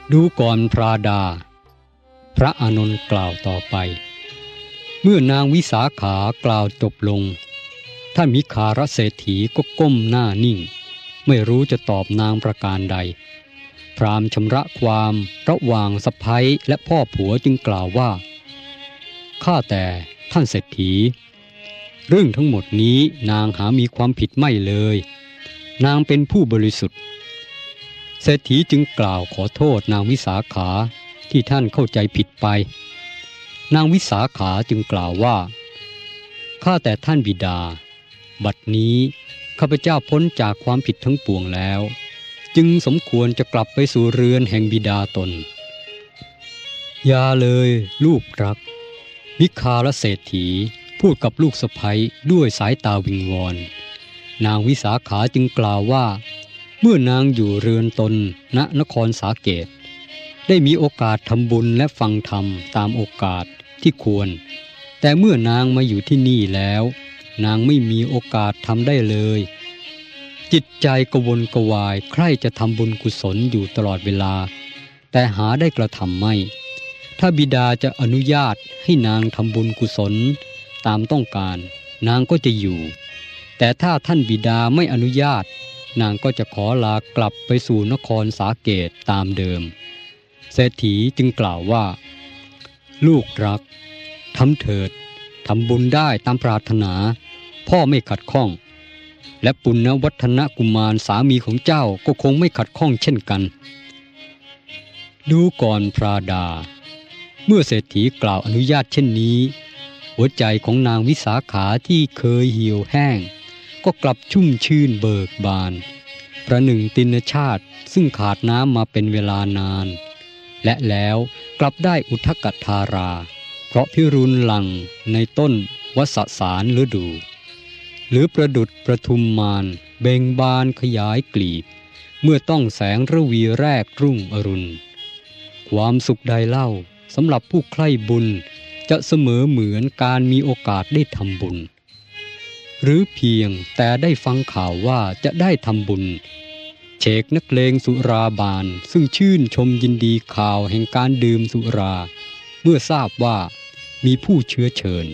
ดูก่อนพระดาพระอานนท์กล่าวต่อไปเมื่อนางวิสาขากล่าวจบลงท่านมิคารเศรษฐีก็ก้มหน้านิ่งไม่รู้จะตอบนางประการใดพราหมณ์ชำระความระหว่างสะใภ้และพ่อผัวจึงกล่าวว่าข้าแต่ท่านเศรษฐีเรื่องทั้งหมดนี้นางหามีความผิดไม่เลยนางเป็นผู้บริสุทธิ์เศรษฐีจึงกล่าวขอโทษนางวิสาขาที่ท่านเข้าใจผิดไปนางวิสาขาจึงกล่าวว่าข้าแต่ท่านบิดาบัดนี้ข้าพเจ้าพ้นจากความผิดทั้งปวงแล้วจึงสมควรจะกลับไปสู่เรือนแห่งบิดาตนอย่าเลยลูกรักมิคารเศรษฐีพูดกับลูกสะใภ้ด้วยสายตาวิงวอนนางวิสาขาจึงกล่าวว่าเมื่อนางอยู่เรือนตนณนครสาเกตได้มีโอกาสทำบุญและฟังธรรมตามโอกาสที่ควรแต่เมื่อนางมาอยู่ที่นี่แล้วนางไม่มีโอกาสทำได้เลยจิตใจกระวนกระวายใคร่จะทำบุญกุศลอยู่ตลอดเวลาแต่หาได้กระทำไม่ถ้าบิดาจะอนุญาตให้นางทำบุญกุศลตามต้องการนางก็จะอยู่แต่ถ้าท่านบิดาไม่อนุญาตนางก็จะขอลากลับไปสู่นครสาเกตตามเดิมเศรษฐีจึงกล่าวว่าลูกรักทำเถิดทำบุญได้ตามปรารถนาพ่อไม่ขัดข้องและปุณณวัฒนกุมารสามีของเจ้าก็คงไม่ขัดข้องเช่นกันดูก่อนพระดาเมื่อเศรษฐีกล่าวอนุญาตเช่นนี้หัวใจของนางวิสาขาที่เคยเหี่ยวแห้งก็กลับชุ่มชื่นเบิกบานประหนึ่งตินชาติซึ่งขาดน้ำมาเป็นเวลานานและแล้วกลับได้อุทกธาราเพราะพิรุณหลังในต้นวสสารฤดูหรือประดุจประทุมมานเบ่งบานขยายกลีบเมื่อต้องแสงระวีแรกรุ่งอรุณความสุขใดเล่าสำหรับผู้ใคร่บุญจะเสมอเหมือนการมีโอกาสได้ทำบุญหรือเพียงแต่ได้ฟังข่าวว่าจะได้ทำบุญเฉกนักเลงสุราบานซึ่งชื่นชมยินดีข่าวแห่งการดื่มสุราเมื่อทราบว่ามีผู้เชื้อเชิญ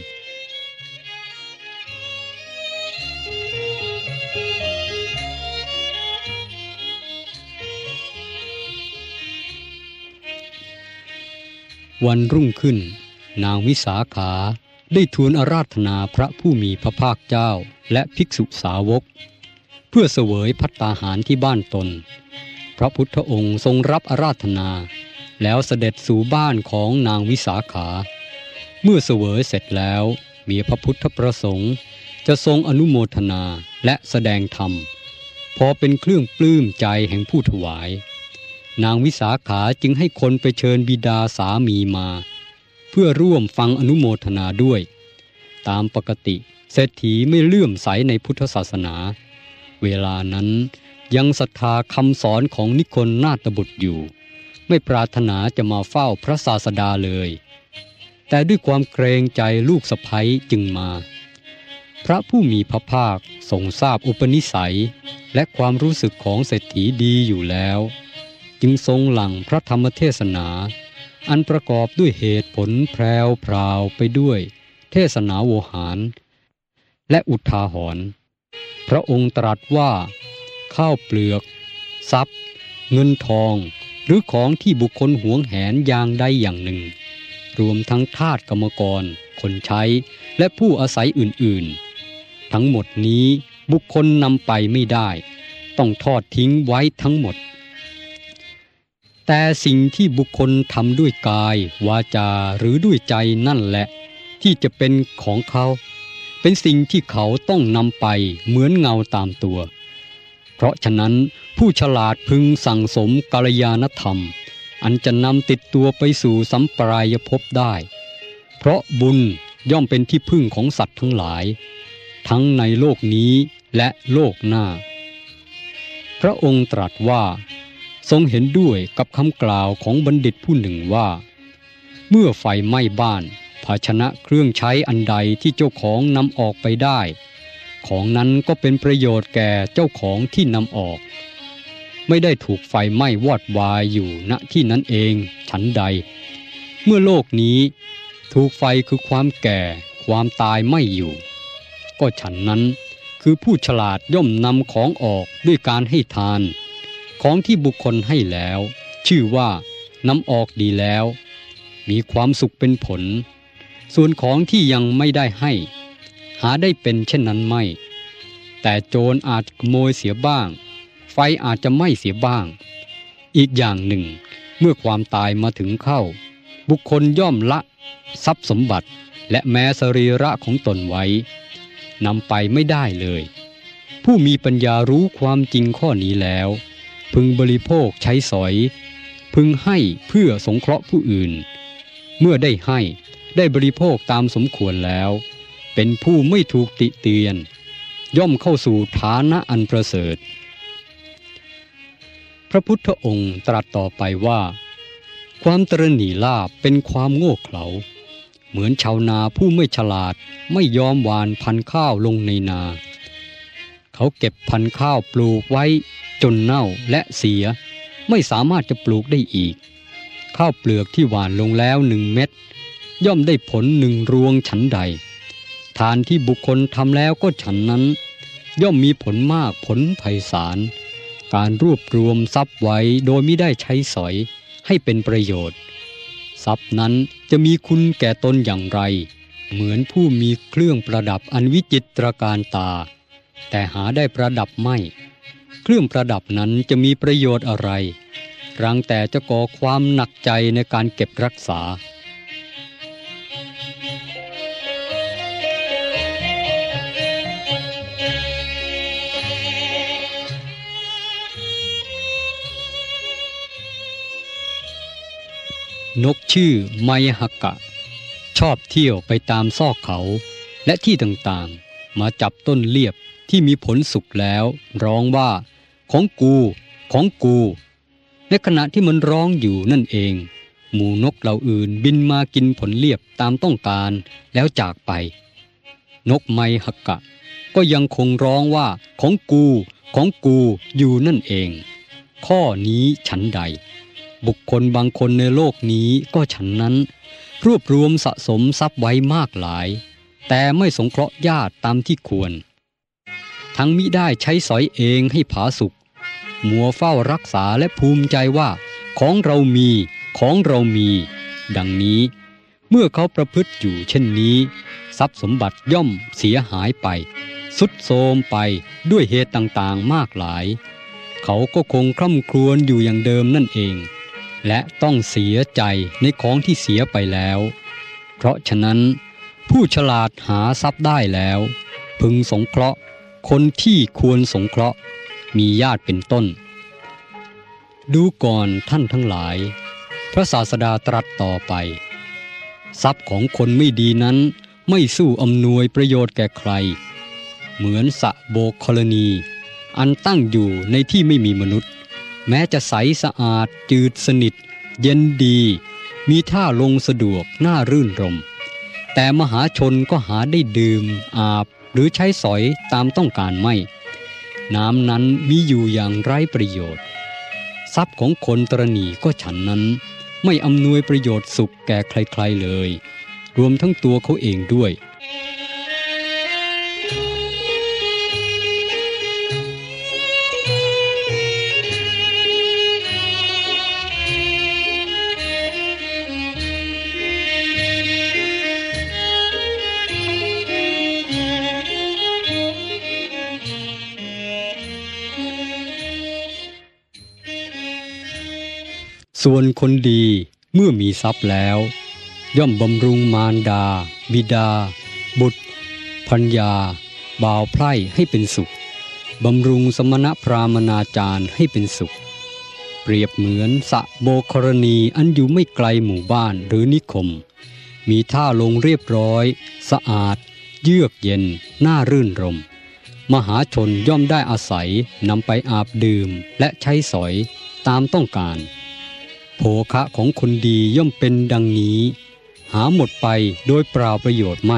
วันรุ่งขึ้นนางวิสาขาได้ทูลอาราธนาพระผู้มีพระภาคเจ้าและภิกษุสาวกเพื่อเสวยภัตตาหารที่บ้านตนพระพุทธองค์ทรงรับอาราธนาแล้วเสด็จสู่บ้านของนางวิสาขาเมื่อเสวยเสร็จแล้วมีพระพุทธประสงค์จะทรงอนุโมทนาและแสดงธรรมพอเป็นเครื่องปลื้มใจแห่งผู้ถวายนางวิสาขาจึงให้คนไปเชิญบิดาสามีมาเพื่อร่วมฟังอนุโมทนาด้วยตามปกติเศรษฐีไม่เลื่อมใสในพุทธศาสนาเวลานั้นยังศรัทธาคำสอนของนิครนาถบุตรอยู่ไม่ปรารถนาจะมาเฝ้าพระศาสดาเลยแต่ด้วยความเกรงใจลูกสะใภ้จึงมาพระผู้มีพระภาคทรงทราบอุปนิสัยและความรู้สึกของเศรษฐีดีอยู่แล้วจึงทรงหลั่งพระธรรมเทศนาอันประกอบด้วยเหตุผลแพรวพราวไปด้วยเทศนาโวหารและอุทาหรณ์พระองค์ตรัสว่าข้าวเปลือกทรัพย์เงินทองหรือของที่บุคคลหวงแหนอย่างใดอย่างหนึ่งรวมทั้งทาสกรรมกรคนใช้และผู้อาศัยอื่นๆทั้งหมดนี้บุคคลนำไปไม่ได้ต้องทอดทิ้งไว้ทั้งหมดแต่สิ่งที่บุคคลทำด้วยกายวาจาหรือด้วยใจนั่นแหละที่จะเป็นของเขาเป็นสิ่งที่เขาต้องนำไปเหมือนเงาตามตัวเพราะฉะนั้นผู้ฉลาดพึงสั่งสมกัลยาณธรรมอันจะนำติดตัวไปสู่สัมปรายภพได้เพราะบุญย่อมเป็นที่พึ่งของสัตว์ทั้งหลายทั้งในโลกนี้และโลกหน้าพระองค์ตรัสว่าทรงเห็นด้วยกับคำกล่าวของบัณฑิตผู้หนึ่งว่าเมื่อไฟไหม้บ้านภาชนะเครื่องใช้อันใดที่เจ้าของนำออกไปได้ของนั้นก็เป็นประโยชน์แก่เจ้าของที่นำออกไม่ได้ถูกไฟไหม้วอดวายอยู่ณที่นั้นเองฉันใดเมื่อโลกนี้ถูกไฟคือความแก่ความตายไม่อยู่ก็ฉันนั้นคือผู้ฉลาดย่อมนำของออกด้วยการให้ทานของที่บุคคลให้แล้วชื่อว่านำออกดีแล้วมีความสุขเป็นผลส่วนของที่ยังไม่ได้ให้หาได้เป็นเช่นนั้นไม่แต่โจรอาจขโมยเสียบ้างไฟอาจจะไหม้เสียบ้างอีกอย่างหนึ่งเมื่อความตายมาถึงเข้าบุคคลย่อมละทรัพย์สมบัติและแม้สรีระของตนไว้นำไปไม่ได้เลยผู้มีปัญญารู้ความจริงข้อนี้แล้วพึงบริโภคใช้สอยพึงให้เพื่อสงเคราะห์ผู้อื่นเมื่อได้ให้ได้บริโภคตามสมควรแล้วเป็นผู้ไม่ถูกติเตียนย่อมเข้าสู่ฐานะอันประเสริฐพระพุทธองค์ตรัสต่อไปว่าความตระหนี่ลาภเป็นความโง่เขลาเหมือนชาวนาผู้ไม่ฉลาดไม่ยอมหว่านพันธุ์ข้าวลงในนาเขาเก็บพันธุ์ข้าวปลูกไว้จนเน่าและเสียไม่สามารถจะปลูกได้อีกข้าวเปลือกที่หว่านลงแล้ว1 เม็ดย่อมได้ผล1 รวงฉันใดทานที่บุคคลทำแล้วก็ฉันนั้นย่อมมีผลมากผลไพศาลการรวบรวมทรัพย์ไว้โดยไม่ได้ใช้สอยให้เป็นประโยชน์ทรัพย์นั้นจะมีคุณแก่ตนอย่างไรเหมือนผู้มีเครื่องประดับอันวิจิตรการตาแต่หาได้ประดับไม่เครื่องประดับนั้นจะมีประโยชน์อะไรรังแต่จะก่อความหนักใจในการเก็บรักษานกชื่อไมหักกะชอบเที่ยวไปตามซอกเขาและที่ต่างๆมาจับต้นเลียบที่มีผลสุกแล้วร้องว่าของกูของกูในขณะที่มันร้องอยู่นั่นเองหมู่นกเหล่าอื่นบินมากินผลเลียบตามต้องการแล้วจากไปนกไมหักกะก็ยังคงร้องว่าของกูของกูอยู่นั่นเองข้อนี้ฉันใดบุคคลบางคนในโลกนี้ก็ฉันนั้นรวบรวมสะสมทรัพย์ไว้มากหลายแต่ไม่สงเคราะห์ญาติตามที่ควรทั้งมิได้ใช้สอยเองให้ผาสุกมัวเฝ้ารักษาและภูมิใจว่าของเรามีของเรามีดังนี้เมื่อเขาประพฤติอยู่เช่นนี้ทรัพย์สมบัติย่อมเสียหายไปทรุดโทรมไปด้วยเหตุต่างๆมากหลายเขาก็คงคร่ำครวญอยู่อย่างเดิมนั่นเองและต้องเสียใจในของที่เสียไปแล้วเพราะฉะนั้นผู้ฉลาดหาทรัพย์ได้แล้วพึงสงเคราะห์คนที่ควรสงเคราะห์มีญาติเป็นต้นดูก่อนท่านทั้งหลายพระศาสดาตรัสต่อไปทรัพย์ของคนไม่ดีนั้นไม่สู้อำนวยประโยชน์แก่ใครเหมือนสระโบกธรณีอันตั้งอยู่ในที่ไม่มีมนุษย์แม้จะใสสะอาดจืดสนิทเย็นดีมีท่าลงสะดวกน่ารื่นรมแต่มหาชนก็หาได้ดื่มอาบหรือใช้สอยตามต้องการไม่น้ำนั้นมีอยู่อย่างไร้ประโยชน์ทรัพย์ของคนตระหนี่ก็ฉันนั้นไม่อำนวยประโยชน์สุขแก่ใครๆเลยรวมทั้งตัวเขาเองด้วยส่วนคนดีเมื่อมีทรัพย์แล้วย่อมบำรุงมารดาบิดาบุตรภรรยาบ่าวไพร่ให้เป็นสุขบำรุงสมณพราหมณาจารย์ให้เป็นสุขเปรียบเหมือนสระโบกธรณีอันอยู่ไม่ไกลหมู่บ้านหรือนิคมมีท่าลงเรียบร้อยสะอาดเยือกเย็นน่ารื่นรมมหาชนย่อมได้อาศัยนำไปอาบดื่มและใช้สอยตามต้องการโภคะของคนดีย่อมเป็นดังนี้หาหมดไปโดยเปล่าประโยชน์ไม่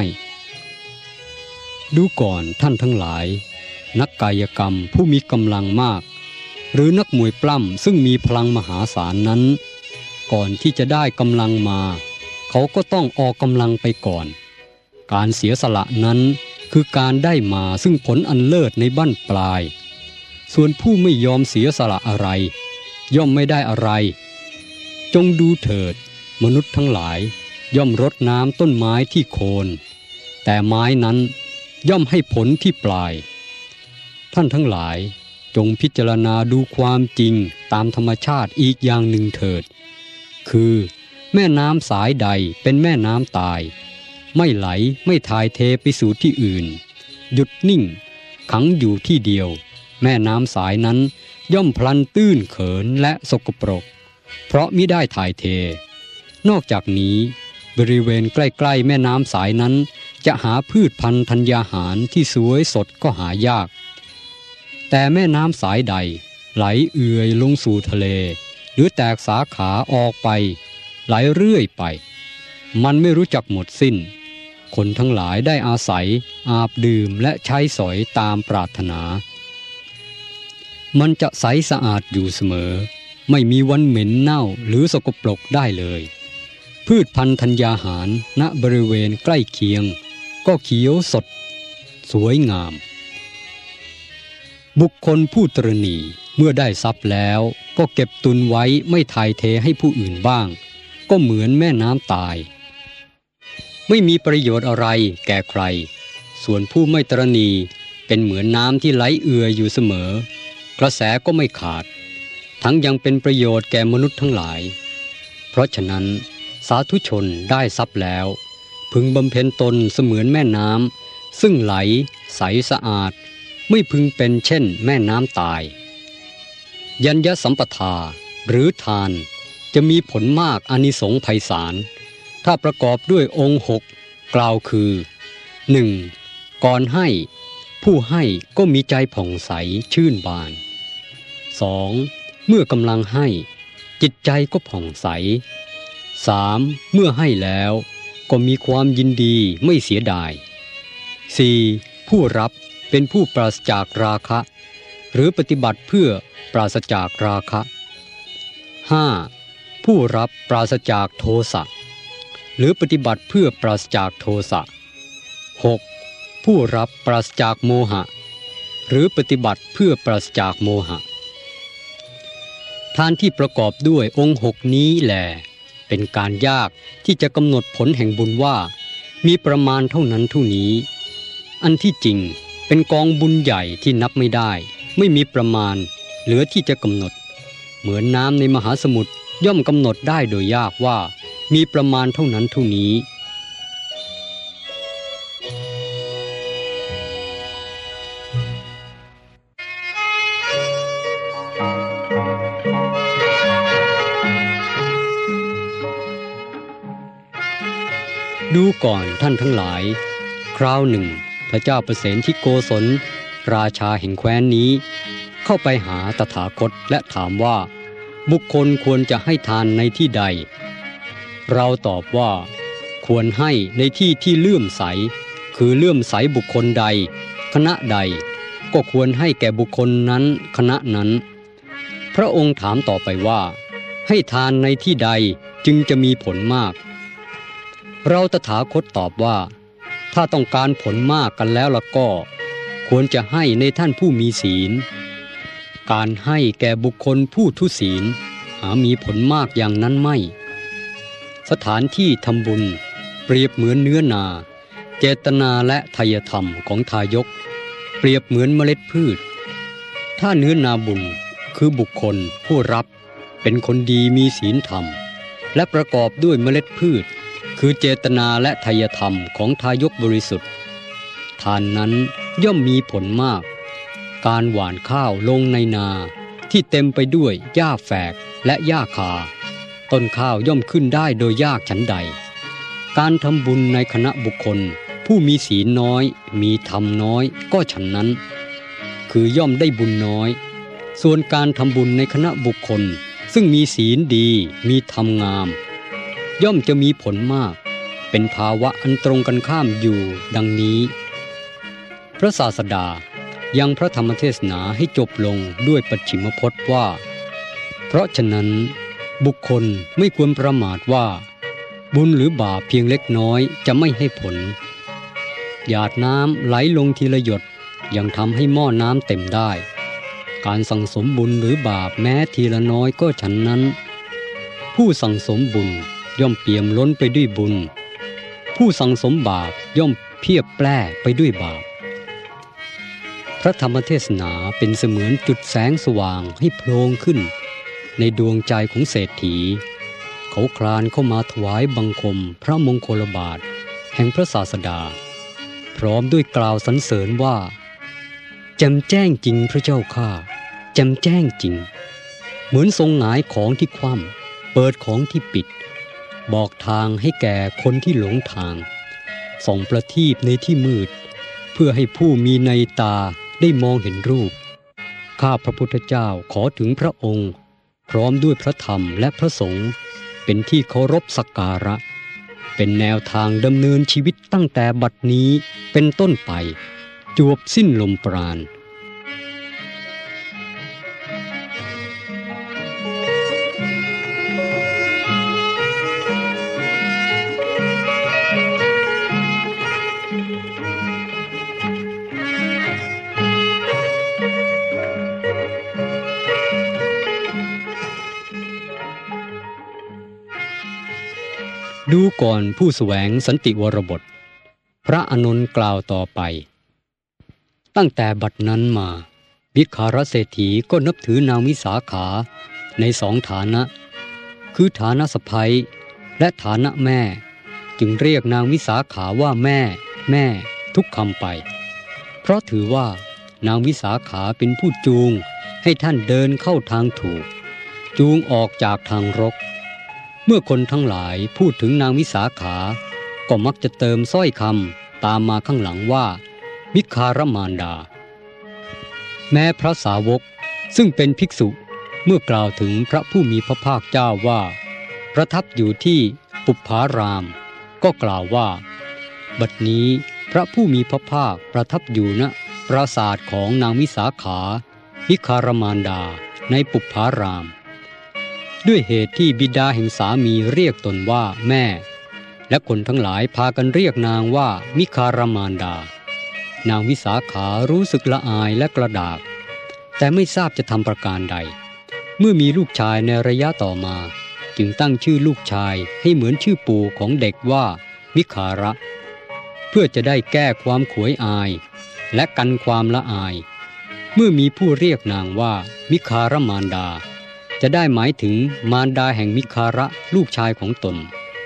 ดูก่อนท่านทั้งหลายนักกายกรรมผู้มีกำลังมากหรือนักมวยปล้ำซึ่งมีพลังมหาศาลนั้นก่อนที่จะได้กำลังมาเขาก็ต้องออกกำลังไปก่อนการเสียสละนั้นคือการได้มาซึ่งผลอันเลิศในบั้นปลายส่วนผู้ไม่ยอมเสียสละอะไรย่อมไม่ได้อะไรจงดูเถิดมนุษย์ทั้งหลายย่อมรดน้ำต้นไม้ที่โคนแต่ไม้นั้นย่อมให้ผลที่ปลายท่านทั้งหลายจงพิจารณาดูความจริงตามธรรมชาติอีกอย่างหนึ่งเถิดคือแม่น้ำสายใดเป็นแม่น้ำตายไม่ไหลไม่ถ่ายเทไปสู่ที่อื่นหยุดนิ่งขังอยู่ที่เดียวแม่น้ำสายนั้นย่อมพลันตื้นเขินและสกปรกเพราะมิได้ถ่ายเทนอกจากนี้บริเวณใกล้ๆแม่น้ำสายนั้นจะหาพืชพันธุ์ธัญญาหารที่สวยสดก็หายากแต่แม่น้ำสายใดไหลเอื่อยลงสู่ทะเลหรือแตกสาขาออกไปไหลเรื่อยไปมันไม่รู้จักหมดสิ้นคนทั้งหลายได้อาศัยอาบดื่มและใช้สอยตามปรารถนามันจะใสสะอาดอยู่เสมอไม่มีวันเหม็นเน่าหรือสกปรกได้เลยพืชพันธุ์ธัญญาหารณบริเวณใกล้เคียงก็เขียวสดสวยงามบุคคลผู้ตระหนี่เมื่อได้ทรัพย์แล้วก็เก็บตุนไว้ไม่ถ่ายเทให้ผู้อื่นบ้างก็เหมือนแม่น้ำตายไม่มีประโยชน์อะไรแก่ใครส่วนผู้ไม่ตระหนี่เป็นเหมือนน้ำที่ไหลเอื่อยอยู่เสมอกระแสก็ไม่ขาดทั้งยังเป็นประโยชน์แก่มนุษย์ทั้งหลายเพราะฉะนั้นสาธุชนได้ทรัพย์แล้วพึงบำเพ็ญตนเสมือนแม่น้ำซึ่งไหลใสสะอาดไม่พึงเป็นเช่นแม่น้ำตายยัญญสัมปทาหรือทานจะมีผลมากอานิสงส์ไพศาลถ้าประกอบด้วยองค์6กล่าวคือ 1. ก่อนให้ผู้ให้ก็มีใจผ่องใสชื่นบาน 2. เมื่อกำลังให้จิตใจก็ผ่องใส 3. เมื่อให้แล้วก็มีความยินดีไม่เสียดาย 4. ผู้รับเป็นผู้ปราศจากราคะหรือปฏิบัติเพื่อปราศจากราคะ 5. ผู้รับปราศจากโทสะหรือปฏิบัติเพื่อปราศจากโทสะ 6. ผู้รับปราศจากโมหะหรือปฏิบัติเพื่อปราศจากโมหะทานที่ประกอบด้วยองค์6นี้แหลเป็นการยากที่จะกำหนดผลแห่งบุญว่ามีประมาณเท่านั้นเท่านี้อันที่จริงเป็นกองบุญใหญ่ที่นับไม่ได้ไม่มีประมาณเหลือที่จะกำหนดเหมือนน้ำในมหาสมุทรย่อมกำหนดได้โดยยากว่ามีประมาณเท่านั้นเท่านี้ดูก่อนท่านทั้งหลายคราวหนึ่งพระเจ้าประเสนทิโกศลราชาแห่งแคว้นนี้เข้าไปหาตถาคตและถามว่าบุคคลควรจะให้ทานในที่ใดเราตอบว่าควรให้ในที่ที่เลื่อมใสคือเลื่อมใสบุคคลใดคณะใดก็ควรให้แก่บุคคลนั้นคณะนั้นพระองค์ถามต่อไปว่าให้ทานในที่ใดจึงจะมีผลมากเราตถาคตตอบว่าถ้าต้องการผลมากกันแล้วล่ะก็ควรจะให้ในท่านผู้มีศีลการให้แก่บุคคลผู้ทุศีลหามีผลมากอย่างนั้นไม่สถานที่ทำบุญเปรียบเหมือนเนื้อนาเจตนาและไทยธรรมของทายกเปรียบเหมือนเมล็ดพืชถ้าเนื้อนาบุญคือบุคคลผู้รับเป็นคนดีมีศีลธรรมและประกอบด้วยเมล็ดพืชคือเจตนาและไทยธรรมของทายกบริสุทธิ์ทานนั้นย่อมมีผลมากการหว่านข้าวลงในนาที่เต็มไปด้วยหญ้าแฝกและหญ้าคาต้นข้าวย่อมขึ้นได้โดยยากฉันใดการทำบุญในคณะบุคคลผู้มีศีลน้อยมีธรรมน้อยก็ฉันนั้นคือย่อมได้บุญน้อยส่วนการทำบุญในคณะบุคคลซึ่งมีศีลดีมีธรรมงามย่อมจะมีผลมากเป็นภาวะอันตรงกันข้ามอยู่ดังนี้พระศาสดายังพระธรรมเทศนาให้จบลงด้วยปัจฉิมพจน์ว่าเพราะฉะนั้นบุคคลไม่ควรประมาทว่าบุญหรือบาปเพียงเล็กน้อยจะไม่ให้ผลหยาดน้ำไหลลงทีละหยดยังทำให้หม้อน้ำเต็มได้การสั่งสมบุญหรือบาปแม้ทีละน้อยก็ฉันนั้นผู้สั่งสมบุญย่อมเปี่ยมล้นไปด้วยบุญผู้สั่งสมบาปย่อมเพียบแปร่ไปด้วยบาปพระธรรมเทศนาเป็นเสมือนจุดแสงสว่างให้โผล่ขึ้นในดวงใจของเศรษฐีเขาคลานเข้ามาถวายบังคมพระมงคลบาทแห่งพระศาสดาพร้อมด้วยกล่าวสรรเสริญว่าแจ่มแจ้งจริงพระเจ้าข้าแจ่มแจ้งจริงเหมือนทรงหงายของที่คว่ำเปิดของที่ปิดบอกทางให้แก่คนที่หลงทางส่องประทีปในที่มืดเพื่อให้ผู้มีในตาได้มองเห็นรูปข้าพระพุทธเจ้าขอถึงพระองค์พร้อมด้วยพระธรรมและพระสงฆ์เป็นที่เคารพสักการะเป็นแนวทางดำเนินชีวิตตั้งแต่บัดนี้เป็นต้นไปจวบสิ้นลมปราณดูก่อนผู้แสวงสันติวรบทพระอานนท์กล่าวต่อไปตั้งแต่บัดนั้นมาวิคารเศรษฐีก็นับถือนางวิสาขาในสองฐานะคือฐานะสะใภ้และฐานะแม่จึงเรียกนางวิสาขาว่าแม่ทุกคำไปเพราะถือว่านางวิสาขาเป็นผู้จูงให้ท่านเดินเข้าทางถูกจูงออกจากทางรกเมื่อคนทั้งหลายพูดถึงนางวิสาขาก็มักจะเติมสร้อยคำตามมาข้างหลังว่ามิคารมารดาแม้พระสาวกซึ่งเป็นภิกษุเมื่อกล่าวถึงพระผู้มีพระภาคเจ้าว่าประทับอยู่ที่ปุปภารามก็กล่าวว่าบัดนี้พระผู้มีพระภาคประทับอยู่ณปราสาทของนางวิสาขามิคารมารดาในปุปภารามด้วยเหตุที่บิดาแห่งสามีเรียกตนว่าแม่และคนทั้งหลายพากันเรียกนางว่ามิคารมารดานางวิสาขารู้สึกละอายและกระดากแต่ไม่ทราบจะทำประการใดเมื่อมีลูกชายในระยะต่อมาจึงตั้งชื่อลูกชายให้เหมือนชื่อปู่ของเด็กว่ามิคาระเพื่อจะได้แก้ความขวยอายและกันความละอายเมื่อมีผู้เรียกนางว่ามิคารมารดาจะได้หมายถึงมารดาแห่งมิคาระลูกชายของตน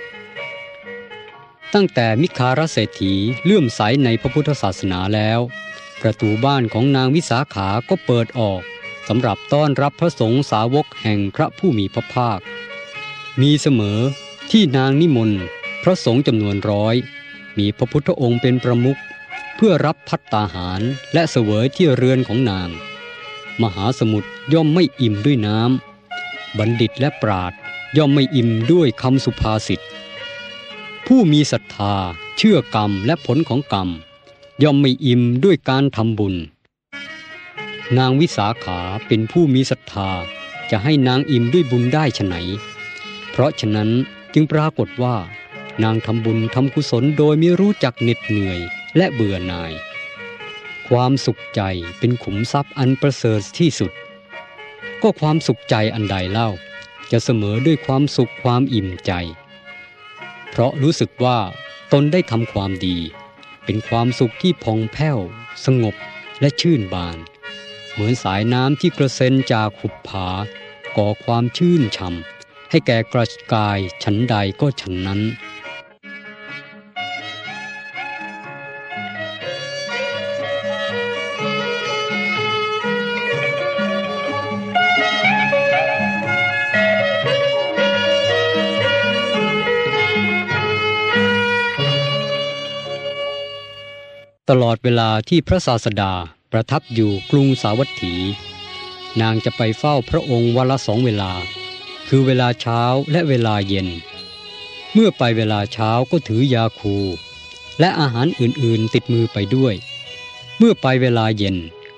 ตั้งแต่มิคารเศรษฐีเลื่อมใสในพระพุทธศาสนาแล้วประตูบ้านของนางวิสาขาก็เปิดออกสำหรับต้อนรับพระสงฆ์สาวกแห่งพระผู้มีพระภาคมีเสมอที่นางนิมนต์พระสงฆ์จำนวน100มีพระพุทธองค์เป็นประมุขเพื่อรับภัตตาหารและเสวยที่เรือนของนางมหาสมุทรย่อมไม่อิ่มด้วยน้ำบัณฑิตและปราชญ์ย่อมไม่อิ่มด้วยคำสุภาษิตผู้มีศรัทธาเชื่อกรรมและผลของกรรมย่อมไม่อิ่มด้วยการทำบุญนางวิสาขาเป็นผู้มีศรัทธาจะให้นางอิ่มด้วยบุญได้ฉะไหนเพราะฉะนั้นจึงปรากฏว่านางทำบุญทำกุศลโดยไม่รู้จักเหน็ดเหนื่อยและเบื่อหน่ายความสุขใจเป็นขุมทรัพย์อันประเสริฐที่สุดก็ความสุขใจอันใดเล่าจะเสมอด้วยความสุขความอิ่มใจเพราะรู้สึกว่าตนได้ทำความดีเป็นความสุขที่ผ่องแผ้วสงบและชื่นบานเหมือนสายน้ำที่กระเซ็นจากหุบผาก่อความชื่นช่ำให้แก่กระกายฉันใดก็ฉันนั้น ตลอดเวลาที่พระศาสดาประทับอยู่กรุงสาวัตถีนางจะไปเฝ้าพระองค์วันละ2 เวลาคือเวลาเช้าและเวลาเย็นเมื่อไปเวลาเช้าก็ถือยาคูและอาหารอื่นๆติดมือไปด้วยเมื่อไปเวลาเย็น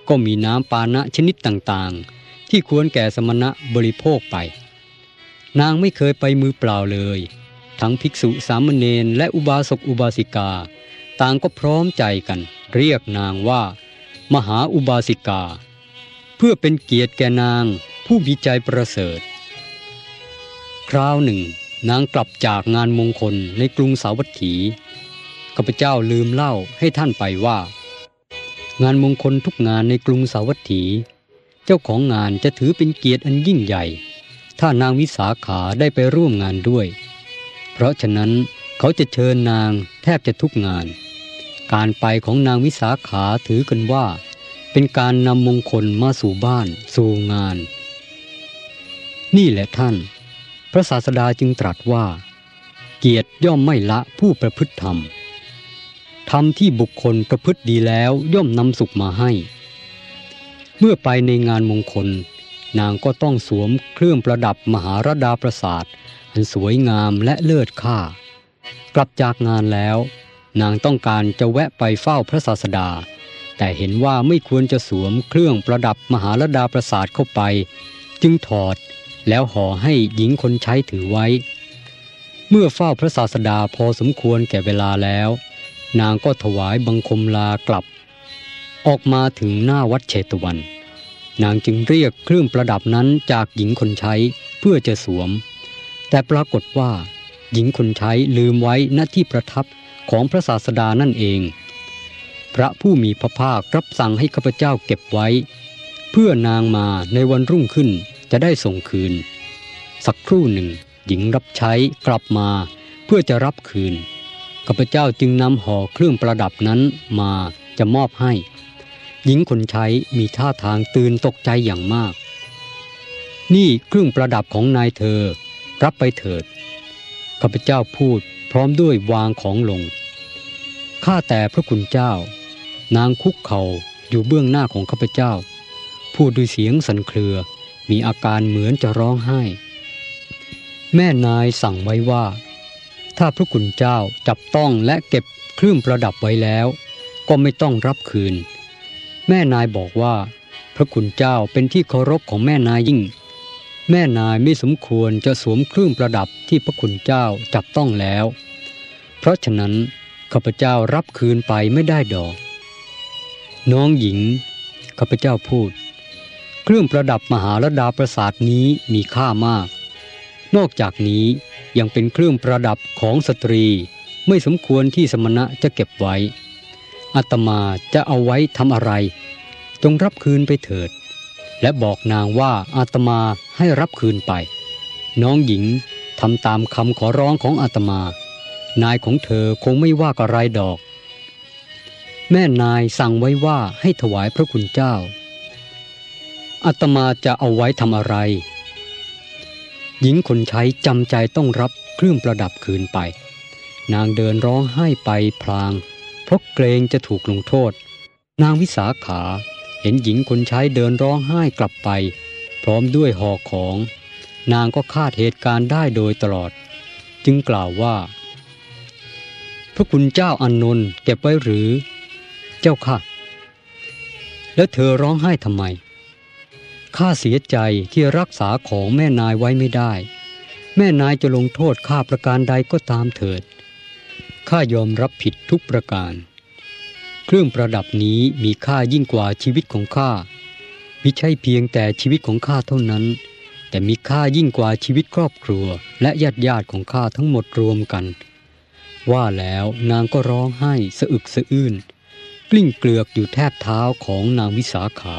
ก็มีน้ำปานะชนิดต่างๆที่ควรแก่สมณะบริโภคไปนางไม่เคยไปมือเปล่าเลยทั้งภิกษุสามเณรและอุบาสกอุบาสิกาต่างก็พร้อมใจกันเรียกนางว่ามหาอุบาสิกาเพื่อเป็นเกียรติแก่นางผู้มีใจประเสริฐคราวหนึ่งนางกลับจากงานมงคลในกรุงสาวัตถีข้าพเจ้าลืมเล่าให้ท่านไปว่างานมงคลทุกงานในกรุงสาวัตถีเจ้าของงานจะถือเป็นเกียรติอันยิ่งใหญ่ถ้านางวิสาขาได้ไปร่วมงานด้วยเพราะฉะนั้นเขาจะเชิญนางแทบจะทุกงานการไปของนางวิสาขาถือกันว่าเป็นการนำมงคลมาสู่บ้านสู่งานนี่แหละท่านพระศาสดาจึงตรัสว่าเกียรติย่อมไม่ละผู้ประพฤติธรรมธรรมที่บุคคลประพฤติดีแล้วย่อมนำสุขมาให้เมื่อไปในงานมงคลนางก็ต้องสวมเครื่องประดับมหาราดาปราสาทอันสวยงามและเลิศค่ากลับจากงานแล้วนางต้องการจะแวะไปเฝ้าพระศาสดาแต่เห็นว่าไม่ควรจะสวมเครื่องประดับมหาราดาปราสาทเข้าไปจึงถอดแล้วห่อให้หญิงคนใช้ถือไว้เมื่อเฝ้าพระศาสดาพอสมควรแก่เวลาแล้วนางก็ถวายบังคมลากลับออกมาถึงหน้าวัดเชตวันนางจึงเรียกเครื่องประดับนั้นจากหญิงคนใช้เพื่อจะสวมแต่ปรากฏว่าหญิงคนใช้ลืมไว้ณที่ประทับของพระศาสดานั่นเองพระผู้มีพระภาครับสั่งให้ข้าพเจ้าเก็บไว้เพื่อนางมาในวันรุ่งขึ้นจะได้ส่งคืนสักครู่หนึ่งหญิงรับใช้กลับมาเพื่อจะรับคืนข้าพเจ้าจึงนำห่อเครื่องประดับนั้นมาจะมอบให้หญิงคนใช้มีท่าทางตื่นตกใจอย่างมากนี่เครื่องประดับของนายเธอรับไปเถิดข้าพเจ้าพูดพร้อมด้วยวางของลงข้าแต่พระคุณเจ้านางคุกเข่าอยู่เบื้องหน้าของข้าพเจ้าพูดด้วยเสียงสั่นเครือมีอาการเหมือนจะร้องไห้แม่นายสั่งไว้ว่าถ้าพระคุณเจ้าจับต้องและเก็บเครื่องประดับไว้แล้วก็ไม่ต้องรับคืนแม่นายบอกว่าพระคุณเจ้าเป็นที่เคารพของแม่นายยิ่งแม่นายไม่สมควรจะสวมเครื่องประดับที่พระคุณเจ้าจับต้องแล้วเพราะฉะนั้นข้าพเจ้ารับคืนไปไม่ได้ดอกน้องหญิงข้าพเจ้าพูดเครื่องประดับมหาราดาปราสาทนี้มีค่ามากนอกจากนี้ยังเป็นเครื่องประดับของสตรีไม่สมควรที่สมณะจะเก็บไว้อาตมาจะเอาไว้ทำอะไรจงรับคืนไปเถิดและบอกนางว่าอาตมาให้รับคืนไปน้องหญิงทำตามคำขอร้องของอาตมานายของเธอคงไม่ว่าอะไรดอกแม่นายสั่งไว้ว่าให้ถวายพระคุณเจ้าอาตมาจะเอาไว้ทำอะไรหญิงคนใช้จำใจต้องรับเครื่องประดับคืนไปนางเดินร้องไห้ไปพลางเพราะเกรงจะถูกลงโทษนางวิสาขาเห็นหญิงคนใช้เดินร้องไห้กลับไปพร้อมด้วยห่อของนางก็คาดเหตุการณ์ได้โดยตลอดจึงกล่าวว่าพระคุณเจ้าอานนท์เก็บไว้หรือเจ้าค่ะแล้วเธอร้องไห้ทำไมข้าเสียใจที่รักษาของแม่นายไว้ไม่ได้แม่นายจะลงโทษข้าประการใดก็ตามเถิดข้ายอมรับผิดทุกประการเครื่องประดับนี้มีค่ายิ่งกว่าชีวิตของข้ามิใช่เพียงแต่ชีวิตของข้าเท่านั้นแต่มีค่ายิ่งกว่าชีวิตครอบครัวและญาติของข้าทั้งหมดรวมกันว่าแล้วนางก็ร้องไห้สะอึกสะอื้นกลิ้งเกลือกอยู่แทบเท้าของนางวิสาขา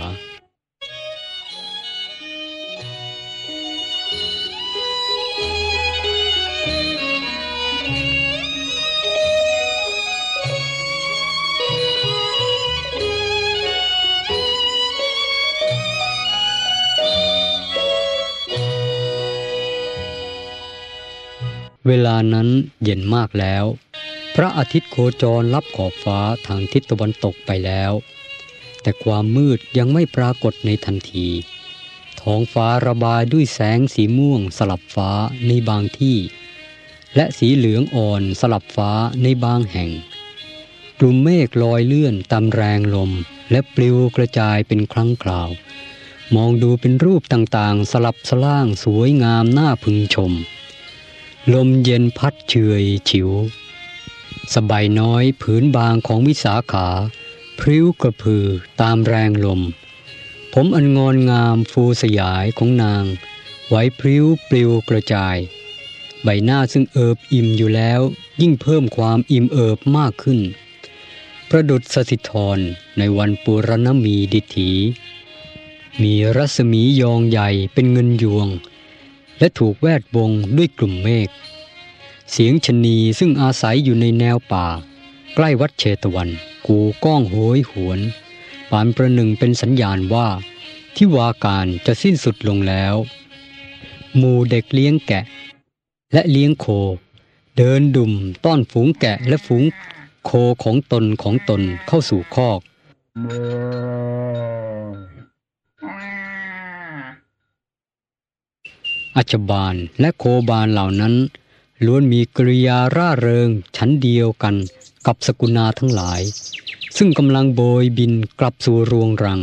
เวลานั้นเย็นมากแล้วพระอาทิตย์โคจรลับขอบฟ้าทางทิศตะวันตกไปแล้วแต่ความมืดยังไม่ปรากฏในทันทีท้องฟ้าระบายด้วยแสงสีม่วงสลับฟ้าในบางที่และสีเหลืองอ่อนสลับฟ้าในบางแห่งกลุ่มเมฆลอยเลื่อนตามแรงลมและปลิวกระจายเป็นครั้งคราวมองดูเป็นรูปต่างๆสลับสล่างสวยงามน่าพึงชมลมเย็นพัดเฉยฉิวสบายน้อยผืนบางของวิสาขาพริ้วกระพือตามแรงลมผมอันงอนงามฟูสยายของนางไหวพริ้วปลิวกระจายใบหน้าซึ่งเอิบอิ่มอยู่แล้วยิ่งเพิ่มความอิ่มเอิบมากขึ้นประดุจสสิธรในวันปุรณมีดิถีมีรัศมียองใหญ่เป็นเงินยวงและถูกแวดวงด้วยกลุ่มเมฆเสียงชนีซึ่งอาศัยอยู่ในแนวป่าใกล้วัดเชตวันกูก้องโหยหวนปานประหนึ่งเป็นสัญญาณว่าที่วาการจะสิ้นสุดลงแล้วหมู่เด็กเลี้ยงแกะและเลี้ยงโคเดินดุ่มต้อนฝูงแกะและฝูงโคของตนเข้าสู่คอกอัจฉบาลและโคบาลเหล่านั้นล้วนมีกริยาร่าเริงชั้นเดียวกันกับสกุณาทั้งหลายซึ่งกำลังโบยบินกลับสู่รวงรัง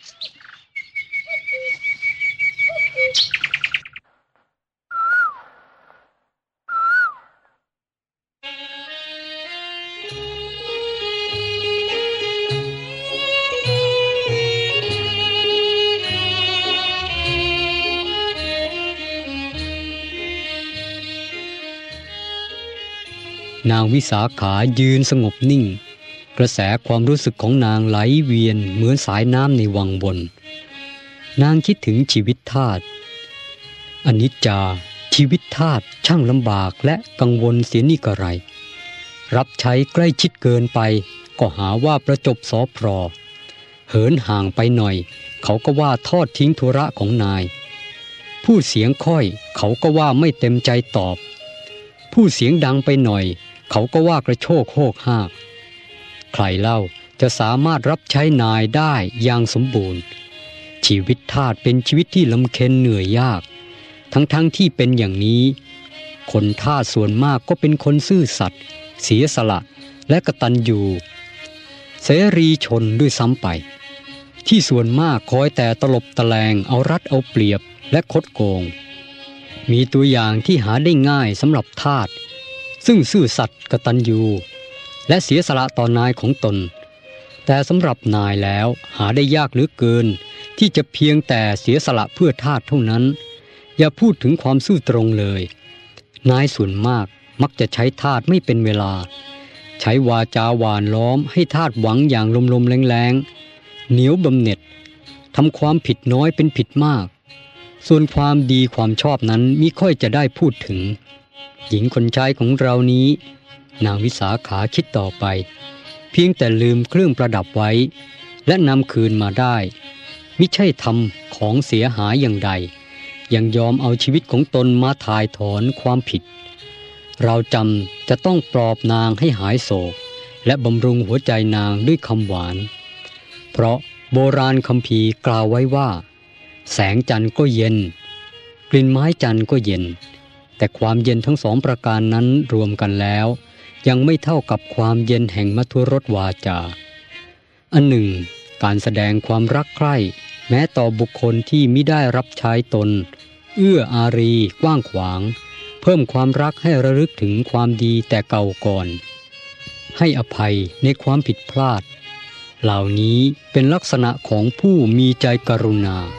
นางวิสาขายืนสงบนิ่งกระแสความรู้สึกของนางไหลเวียนเหมือนสายน้ำในวังวนนางคิดถึงชีวิตทาสอนิจจาชีวิตทาสช่างลำบากและกังวลเสียนี่กระไรรับใช้ใกล้ชิดเกินไปก็หาว่าประจบสอพรเหินห่างไปหน่อยเขาก็ว่าทอดทิ้งธุระของนายพูดเสียงค่อยเขาก็ว่าไม่เต็มใจตอบพูดเสียงดังไปหน่อยเขาก็ว่ากระโชกโฮกฮากใครเล่าจะสามารถรับใช้นายได้อย่างสมบูรณ์ชีวิตทาสเป็นชีวิตที่ลำเค็ญเหนื่อยยากทั้งที่เป็นอย่างนี้คนทาสส่วนมากก็เป็นคนซื่อสัตย์เสียสละและกตัญญูเสรีชนด้วยซ้ำไปที่ส่วนมากคอยแต่ตลบตะแลงเอารัดเอาเปรียบและคดโกงมีตัวอย่างที่หาได้ง่ายสำหรับทาสซึ่งซื่อสัตย์กตัญญูและเสียสละต่อนายของตนแต่สำหรับนายแล้วหาได้ยากเหลือเกินที่จะเพียงแต่เสียสละเพื่อทาสเท่านั้นอย่าพูดถึงความซื่อตรงเลยนายส่วนมากมักจะใช้ทาสไม่เป็นเวลาใช้วาจาหวานล้อมให้ทาสหวังอย่างลมๆแรงๆเหนียวบำเหน็จทำความผิดน้อยเป็นผิดมากส่วนความดีความชอบนั้นมิค่อยจะได้พูดถึงหญิงคนใช้ของเรานี้นางวิสาขาคิดต่อไปเพียงแต่ลืมเครื่องประดับไว้และนำคืนมาได้มิใช่ทำของเสียหายอย่างใดยังยอมเอาชีวิตของตนมาถ่ายถอนความผิดเราจำจะต้องปลอบนางให้หายโศกและบำรุงหัวใจนางด้วยคำหวานเพราะโบราณคัมภีร์กล่าวไว้ว่าแสงจันทร์ก็เย็นกลิ่นไม้จันทร์ก็เย็นแต่ความเย็นทั้งสองประการนั้นรวมกันแล้วยังไม่เท่ากับความเย็นแห่งมัทุรสวาจาอันหนึ่งการแสดงความรักใคร่แม้ต่อบุคคลที่มิได้รับใช้ตนเอื้ออารีกว้างขวางเพิ่มความรักให้ระลึกถึงความดีแต่เก่าก่อนให้อภัยในความผิดพลาดเหล่านี้เป็นลักษณะของผู้มีใจกรุณา